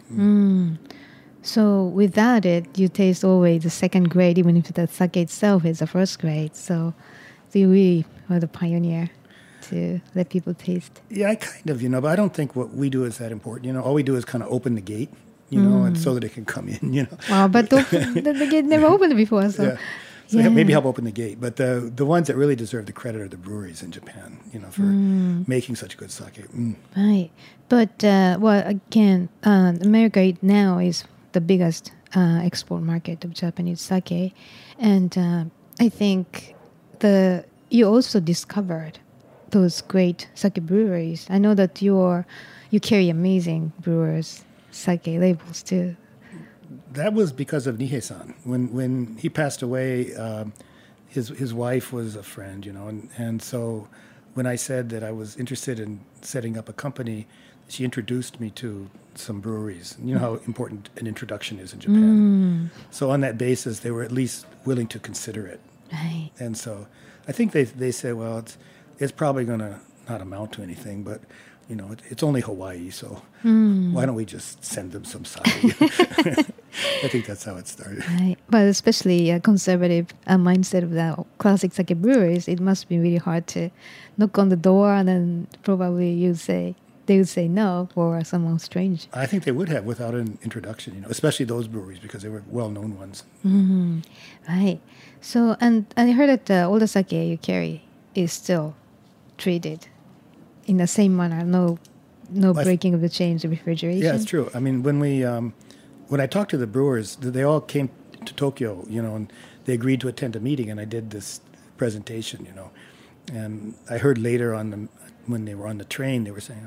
So without it, you taste always the second grade, even if the sake itself is the first grade. So you really are the pioneer to let people taste. Yeah, kind of, but I don't think what we do is that important. All we do is kind of open the gate, and so that it can come in, Well, but the gate never opened before, so... Yeah. So maybe help open the gate. But the ones that really deserve the credit are the breweries in Japan, for making such good sake. Right. But, again, America now is the biggest export market of Japanese sake. And I think you also discovered those great sake breweries. I know that you carry amazing brewers' sake labels, too. That was because of Nihei-san. When he passed away, his wife was a friend, and so when I said that I was interested in setting up a company, she introduced me to some breweries. You know how important an introduction is in Japan. So on that basis, they were at least willing to consider it. Right. And so I think they said, well, it's probably going to not amount to anything, but it's only Hawaii, so why don't we just send them some sake? I think that's how it started. Right. But especially a conservative mindset of the classic sake breweries, it must be really hard to knock on the door and then probably they would say no for someone strange. I think they would have without an introduction, especially those breweries because they were well-known ones. Right. So, and I heard that all the sake you carry is still treated in the same manner, no breaking of the chains of refrigeration. Yeah, it's true. I mean, when I talked to the brewers, they all came to Tokyo, and they agreed to attend a meeting, and I did this presentation, and I heard later when they were on the train, they were saying,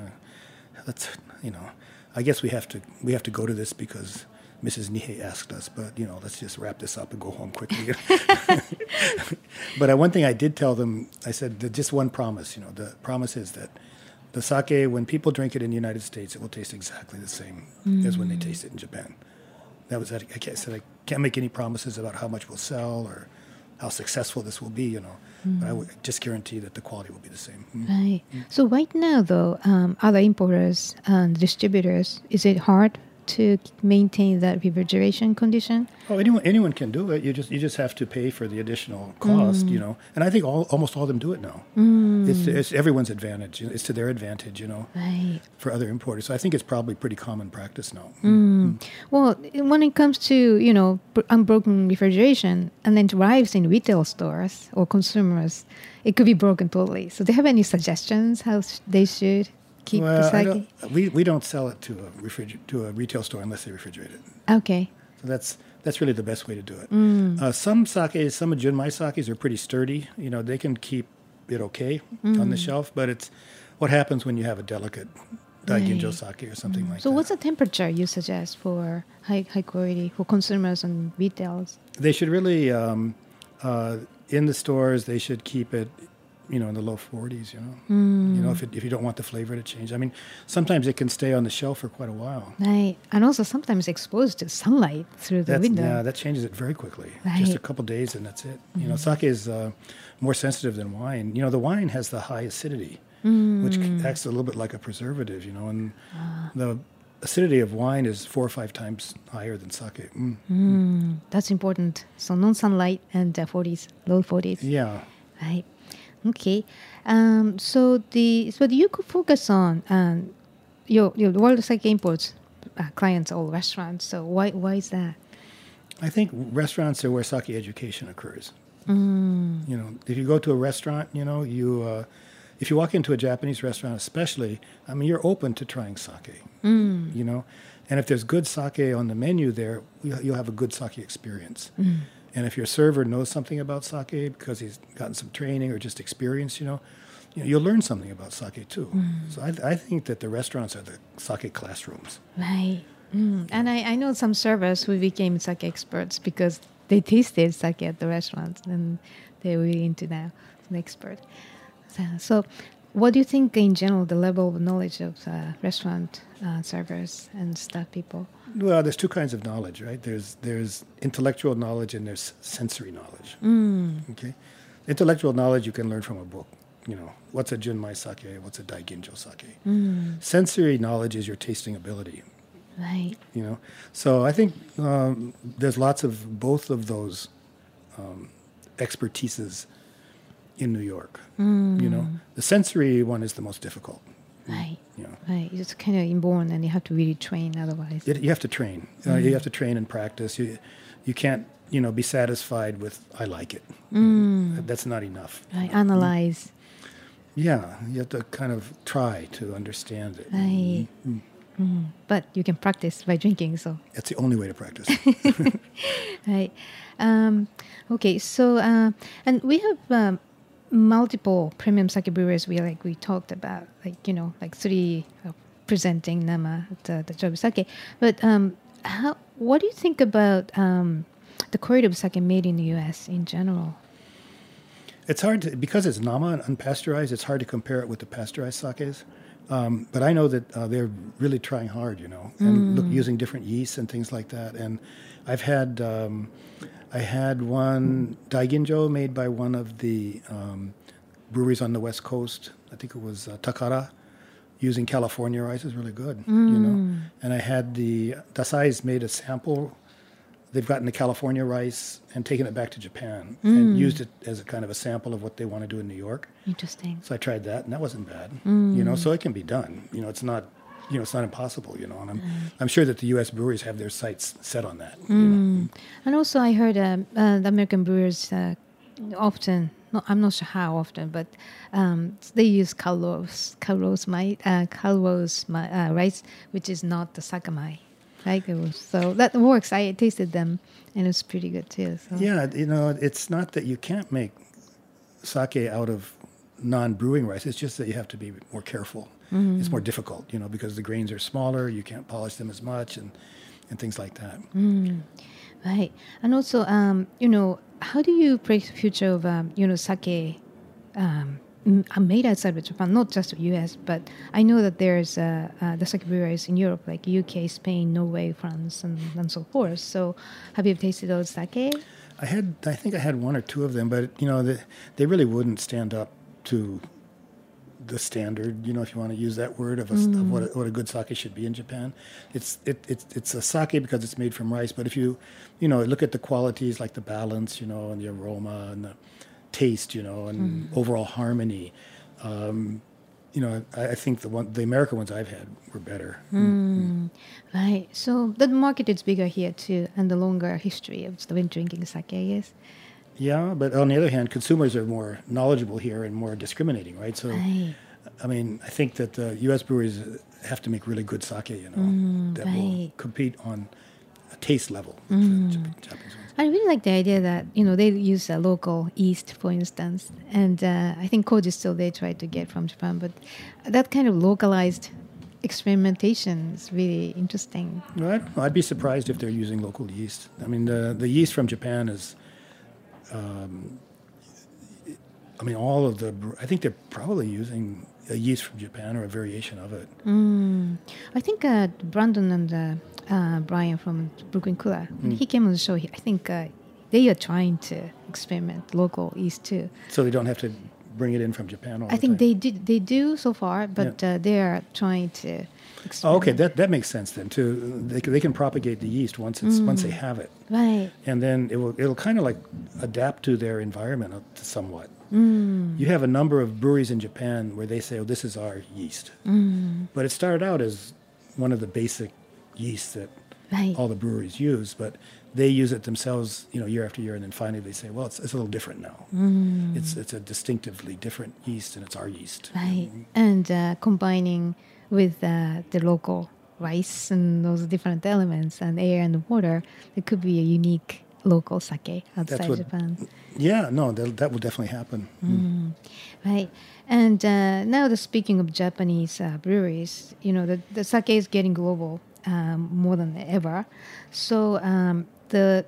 I guess we have to go to this because Mrs. Nihei asked us, but let's just wrap this up and go home quickly. But one thing I did tell them, I said that just one promise. The promise is that the sake, when people drink it in the United States, it will taste exactly the same as when they taste it in Japan. That was that. I said I can't make any promises about how much we'll sell or how successful this will be. But I would just guarantee that the quality will be the same. Right. So right now, though, other importers and distributors, is it hard to maintain that refrigeration condition? Oh, anyone can do it. You just have to pay for the additional cost, And I think almost all of them do it now. It's everyone's advantage. It's to their advantage, Right. For other importers. So I think it's probably pretty common practice now. Well, when it comes to unbroken refrigeration and then it arrives in retail stores or consumers, it could be broken totally. So do you have any suggestions how they should keep the sake? We don't sell it to a retail store unless they refrigerate it. Okay. So that's really the best way to do it. Some sakes, some of Junmai sakes are pretty sturdy. They can keep it okay on the shelf, but it's what happens when you have a delicate Daiginjo sake or something like So that. what's the temperature you suggest for high quality for consumers and retailers? They should really, in the stores, they should keep it, in the low 40s, if you don't want the flavor to change. I mean, sometimes it can stay on the shelf for quite a while. Right. And also sometimes exposed to sunlight through the window. Yeah, that changes it very quickly. Right. Just a couple days and that's it. Sake is more sensitive than wine. The wine has the high acidity, which acts a little bit like a preservative, and the acidity of wine is 4 or 5 times higher than sake. That's important. So non-sunlight and 40s, low 40s. Yeah. Right. Okay. So you could focus on your World Sake Imports clients or restaurants. So why is that? I think restaurants are where sake education occurs. If you go to a restaurant, if you walk into a Japanese restaurant especially, you're open to trying sake, and if there's good sake on the menu there, you'll have a good sake experience. And if your server knows something about sake because he's gotten some training or just experience, you'll learn something about sake too. So I think that the restaurants are the sake classrooms. Right. And I know some servers who became sake experts because they tasted sake at the restaurants and they're really into now, an expert. So what do you think in general, the level of knowledge of restaurant servers and staff people? Well, there's 2 kinds of knowledge, right? There's intellectual knowledge and there's sensory knowledge. Okay, intellectual knowledge you can learn from a book. What's a junmai sake? What's a daiginjo sake? Sensory knowledge is your tasting ability. Right. So I think there's lots of both of those expertises in New York. The sensory one is the most difficult. Right. Right. It's kind of inborn, and you have to really train. Otherwise, you have to train. You have to train and practice. You can't be satisfied with I like it. That's not enough. Right. Analyze. Yeah, you have to kind of try to understand it. Right. But you can practice by drinking. So that's the only way to practice. Right. Okay. So and we have. Multiple premium sake breweries we talked about, like 3 presenting Nama at the Jobu Sake. But what do you think about the quality of sake made in the U.S. in general? It's hard to, because it's Nama and unpasteurized, it's hard to compare it with the pasteurized sakes. But I know that they're really trying hard, and using different yeasts and things like that. And I've had... I had one daiginjo made by one of the breweries on the West Coast. I think it was Takara, using California rice. Is really good, And I had the Dasai's made a sample. They've gotten the California rice and taken it back to Japan and used it as a kind of a sample of what they want to do in New York. Interesting. So I tried that, and that wasn't bad. So it can be done. It's not. It's not impossible, and I'm sure that the U.S. breweries have their sights set on that. And also, I heard the American brewers often, I'm not sure how often, but they use Calrose rice, which is not the Sakamai. Right? So that works. I tasted them, and it's pretty good too. So. Yeah, it's not that you can't make sake out of non-brewing rice. It's just that you have to be more careful. It's more difficult, because the grains are smaller. You can't polish them as much, and things like that. Right. And also, how do you predict the future of sake made outside of Japan, not just the U.S., but I know that there's the sake breweries in Europe, like UK, Spain, Norway, France, and so forth. So, have you tasted those sake? I think I had 1 or 2 of them, but they really wouldn't stand up to the standard, if you want to use that word, of what a good sake should be in Japan. It's a sake because it's made from rice, but if you look at the qualities like the balance, and the aroma and the taste, and overall harmony, I think the American ones I've had were better. Right. So the market is bigger here too, and the longer history of drinking sake, yes. Yeah, but on the other hand, consumers are more knowledgeable here and more discriminating, right? So, I think that the U.S. breweries have to make really good sake, that will compete on a taste level with the Japanese ones. I really like the idea that, they use a local yeast, for instance, and I think Koji still they try to get from Japan, but that kind of localized experimentation is really interesting. Right. I'd be surprised if they're using local yeast. I mean, the yeast from Japan is, all of the, I think they're probably using a yeast from Japan or a variation of it. I think Brandon and Brian from Brooklyn Cooler, when he came on the show, I think they are trying to experiment local yeast too. So they don't have to bring it in from Japan all I the think time. they do so far, but they are trying to experiment. Oh, okay, that makes sense then too. They can propagate the yeast once they have it, Right. and then it'll kind of like adapt to their environment somewhat. You have a number of breweries in Japan where they say, "Oh, this is our yeast," but it started out as one of the basic yeasts that Right. all the breweries use, but they use it themselves, year after year, and then finally they say, "Well, it's a little different now. It's a distinctively different yeast, and it's our yeast." Right. And combining with the local rice and those different elements and air and water, it could be a unique local sake outside Japan. Yeah, no, that will definitely happen. Right. And now, speaking of Japanese breweries, the sake is getting global more than ever. So the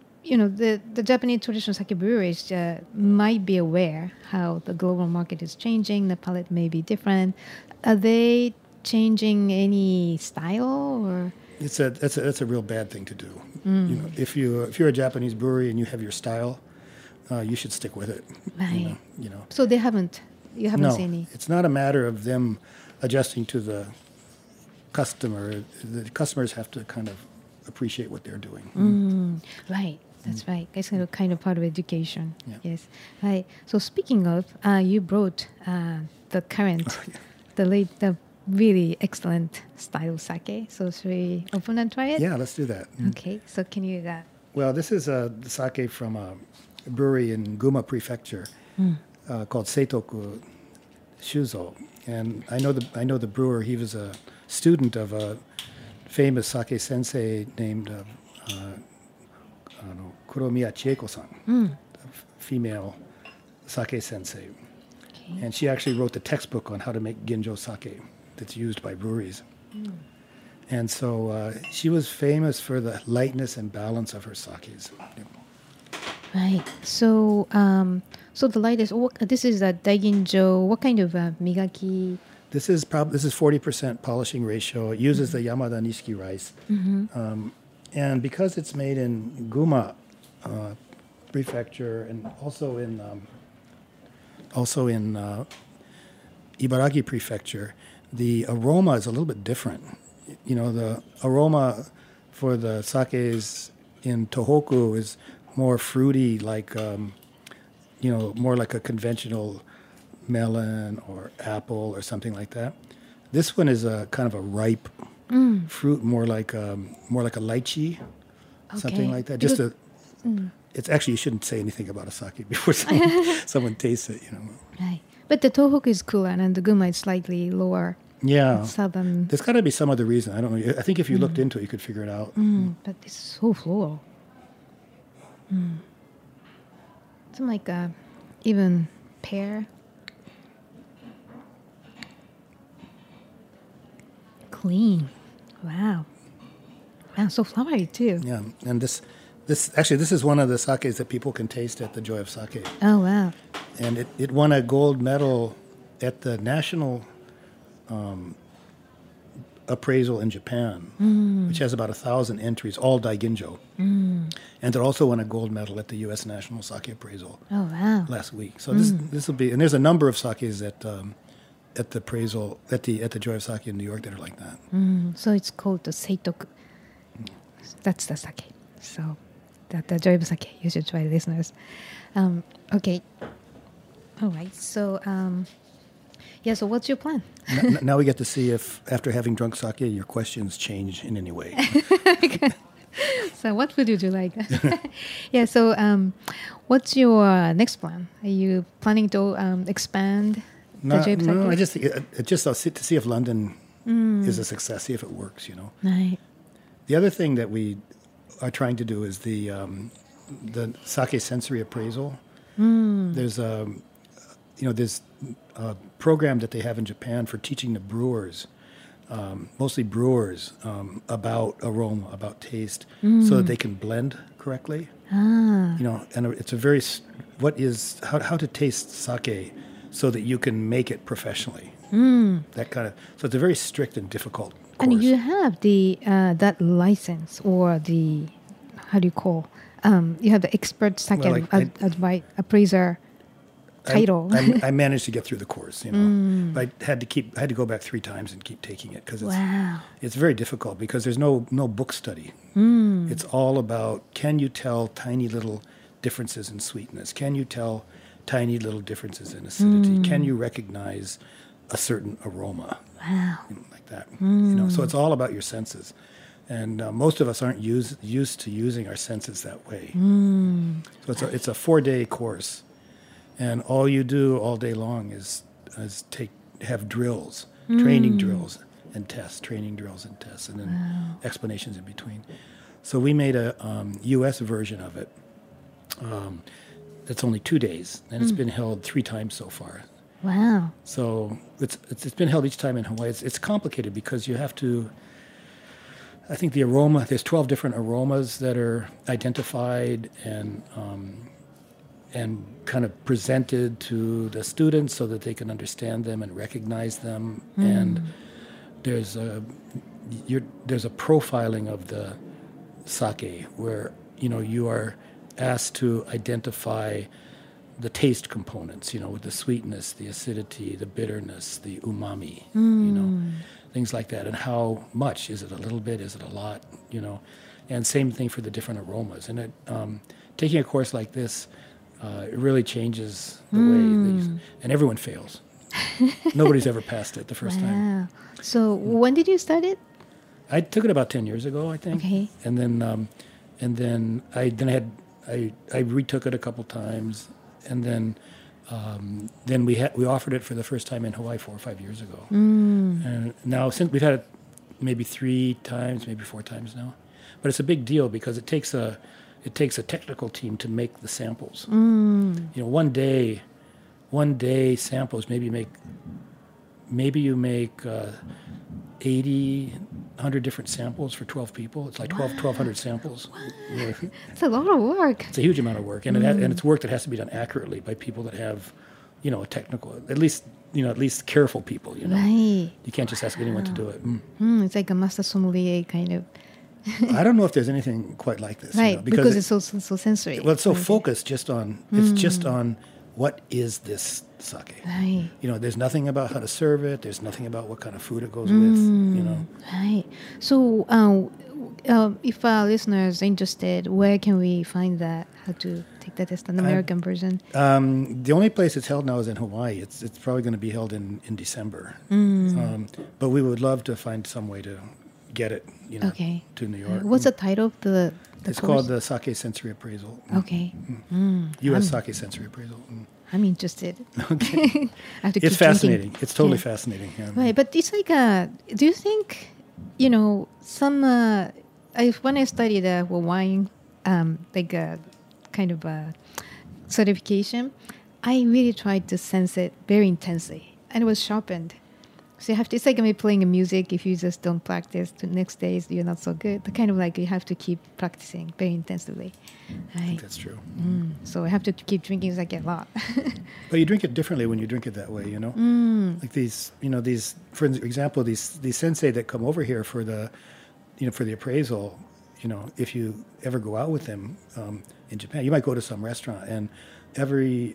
Japanese traditional sake breweries might be aware how the global market is changing. The palate may be different. Are they changing any style or? That's a real bad thing to do. If you're a Japanese brewery and you have your style, you should stick with it. Right. You know. So you haven't seen any. It's not a matter of them adjusting to the customer. The customers have to kind of appreciate what they're doing. Right. That's right. It's kind of part of education. Yeah. Yes. Right. So speaking of, you brought the current, the really excellent style sake. So should we open and try it? Yeah, let's do that. Okay. So can you? Well, this is the sake from a brewery in Guma Prefecture called Seitoku Shuzo, and I know the brewer. He was a student of a famous sake sensei named Kuromiya Chieko-san, a female sake sensei, and she actually wrote the textbook on how to make Ginjo sake that's used by breweries. And so she was famous for the lightness and balance of her sakes. Right. So, so the lightest. This is a Daiginjo. What kind of migaki? This is 40% polishing ratio. It uses the Yamada Nishiki rice, and because it's made in Guma Prefecture and also in Ibaraki Prefecture, the aroma is a little bit different. The aroma for the sakes in Tohoku is more fruity, like more like a conventional melon or apple or something like that. This one is a kind of a ripe fruit, more like a lychee, something like that. It's actually, you shouldn't say anything about a sake before someone tastes it. Right, but the Tohoku is cooler and the Guma is slightly lower. Yeah, southern. There's got to be some other reason. I don't know. I think if you looked into it, you could figure it out. But it's so floral. It's like even pear. Clean. Wow. Wow, so flowery too. Yeah, and this is one of the sakes that people can taste at the Joy of Sake. Oh, wow. And it won a gold medal at the national appraisal in Japan, which has about 1,000 entries, all Daiginjo. And it also won a gold medal at the U.S. National Sake Appraisal last week. So this will be, and there's a number of sakes at the appraisal at the Joy of Sake in New York that are like that. So it's called the Seitoku. That's the sake. So the Joy of Sake. You should try, listeners. Okay. All right. So so what's your plan? Now we get to see if, after having drunk sake, your questions change in any way. So what would you do like? So what's your next plan? Are you planning to expand the Joy of Sake? No, I just to see if London is a success, see if it works, Right. The other thing that we are trying to do is the sake sensory appraisal. There's there's a program that they have in Japan for teaching the brewers mostly brewers, about aroma, about taste, so that they can blend correctly. You know, and it's a very how to taste sake so that you can make it professionally. That kind of, so it's a very strict and difficult course. And you have the that license or the, how do you call? You have the expert sake appraiser title. I managed to get through the course, you know. But I had to go back 3 times and keep taking it because it's very difficult because there's no book study. It's all about, can you tell tiny little differences in sweetness? Can you tell tiny little differences in acidity? Can you recognize a certain aroma? You know, like that. You know, so it's all about your senses. And most of us aren't used to using our senses that way. So it's a 4-day course. And all you do all day long is have drills, training drills and tests, training drills and tests, and then explanations in between. So we made a U.S. version of it. That's only 2 days, and it's been held 3 times so far. Wow! So it's been held each time in Hawaii. It's complicated because you have to. I think the aroma. There's 12 different aromas that are identified and kind of presented to the students so that they can understand them and recognize them. And there's a profiling of the sake where, you know, you are asked to identify the taste components, you know, with the sweetness, the acidity, the bitterness, the umami, you know, things like that. And how much, is it a little bit, is it a lot, you know, and same thing for the different aromas. And taking a course like this, it really changes the way and everyone fails. Nobody's ever passed it the first time. So when did you start it? I took it about 10 years ago, I think. Okay. And then I retook it a couple times, and then we offered it for the first time in Hawaii 4 or 5 years ago. And now since we've had it maybe 3 times, maybe 4 times now, but it's a big deal because it takes a technical team to make the samples. You know, one day samples, maybe you make 80, 100 different samples for 12 people. It's like 1,200 samples. Yeah. It's a lot of work. It's a huge amount of work, and it's work that has to be done accurately by people that have, you know, a technical, at least careful people. You know, Right. You can't just ask anyone to do it. It's like a master sommelier kind of. I don't know if there's anything quite like this. Right, you know, because it's so sensory. Well, it's so focused just on what is this sake. Right. You know, there's nothing about how to serve it. There's nothing about what kind of food it goes with. You know. Right. So, if our listeners are interested, where can we find that? How to take the test, an American version? The only place it's held now is in Hawaii. It's probably going to be held in December. But we would love to find some way to get it, you know, to New York. What's the title of the It's course? called the Sake Sensory Appraisal. Okay. U.S. Sake Sensory Appraisal. I'm interested. Okay. I have to It's keep fascinating. drinking. It's totally fascinating. Yeah. Right, but it's like do you think, you know, some when I studied wine, like a kind of a certification, I really tried to sense it very intensely, and it was sharpened. So you have to, it's like me playing a music. If you just don't practice, the next days you're not so good. But kind of like you have to keep practicing very intensively. I think that's true. So I have to keep drinking like a lot. But you drink it differently when you drink it that way, you know? Like these, you know, for example, these sensei that come over here for the appraisal, you know, if you ever go out with them in Japan, you might go to some restaurant and every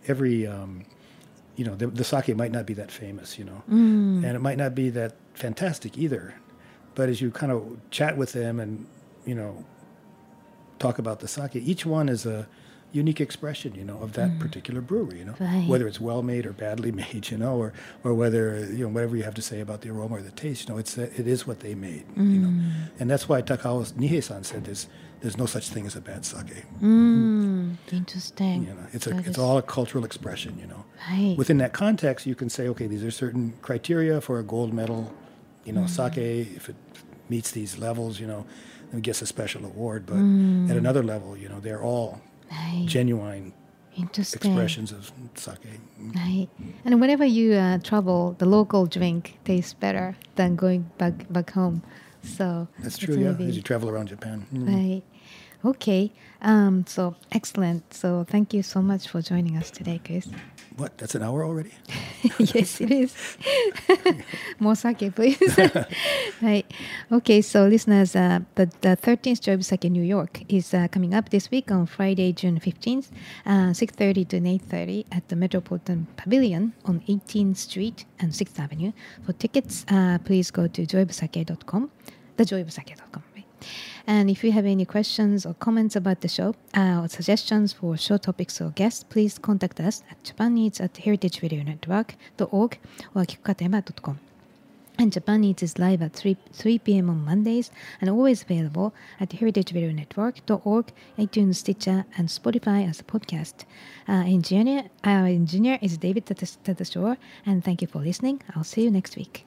you know, the sake might not be that famous, you know, and it might not be that fantastic either. But as you kind of chat with them and, you know, talk about the sake, each one is a unique expression, you know, of that particular brewery, you know, whether it's well made or badly made, you know, or whether, you know, whatever you have to say about the aroma or the taste, you know, it is what they made, you know. And that's why Takao Nihei-san said there's no such thing as a bad sake. Interesting. You know, it's all a cultural expression, you know. Right. Within that context, you can say, okay, these are certain criteria for a gold medal, you know, sake. If it meets these levels, you know, it gets a special award. But at another level, you know, they're all genuine Interesting. expressions of sake. はい。And whenever you travel, the local drink tastes better than going back home. So That's true, yeah, as you travel around Japan. はい。Okay. So excellent. So thank you so much for joining us today, Chris. What? That's an hour already? Yes, it is. More sake, please. Right. Okay, so listeners, the 13th Joy Busake New York is coming up this week on Friday, June 15th, 6:30 to 8:30 at the Metropolitan Pavilion on 18th Street and 6th Avenue. For tickets, please go to joybusake.com, thejoybusake.com. And if you have any questions or comments about the show or suggestions for show topics or guests, please contact us at japaneats@heritageradionetwork.org or akikokatema.com. And Japan Eats is live at 3 p.m. on Mondays and always available at heritageradionetwork.org, iTunes, Stitcher, and Spotify as a podcast. Our engineer is David Tadashore, and thank you for listening. I'll see you next week.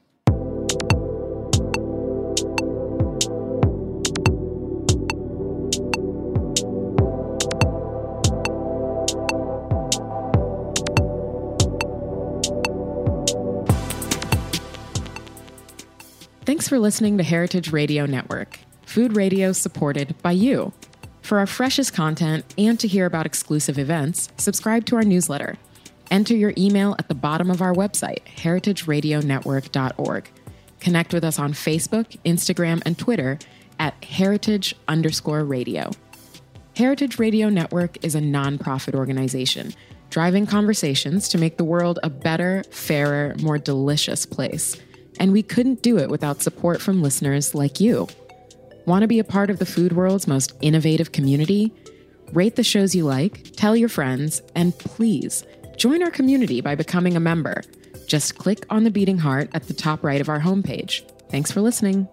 Thanks for listening to Heritage Radio Network, food radio supported by you. For our freshest content and to hear about exclusive events, subscribe to our newsletter. Enter your email at the bottom of our website, heritageradionetwork.org. Connect with us on Facebook, Instagram, and Twitter at heritage_radio. Heritage Radio Network is a nonprofit organization driving conversations to make the world a better, fairer, more delicious place. And we couldn't do it without support from listeners like you. Want to be a part of the food world's most innovative community? Rate the shows you like, tell your friends, and please join our community by becoming a member. Just click on the beating heart at the top right of our homepage. Thanks for listening.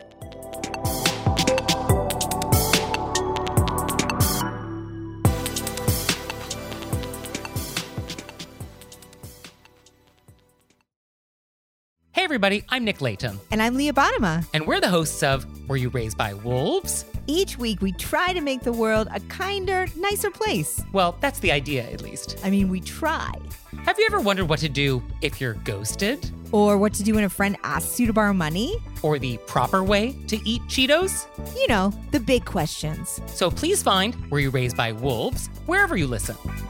Hey everybody, I'm Nick Latham. And I'm Leah Bottima. And we're the hosts of Were You Raised by Wolves? Each week we try to make the world a kinder, nicer place. Well, that's the idea, at least. I mean, we try. Have you ever wondered what to do if you're ghosted? Or what to do when a friend asks you to borrow money? Or the proper way to eat Cheetos? You know, the big questions. So please find Were You Raised by Wolves wherever you listen.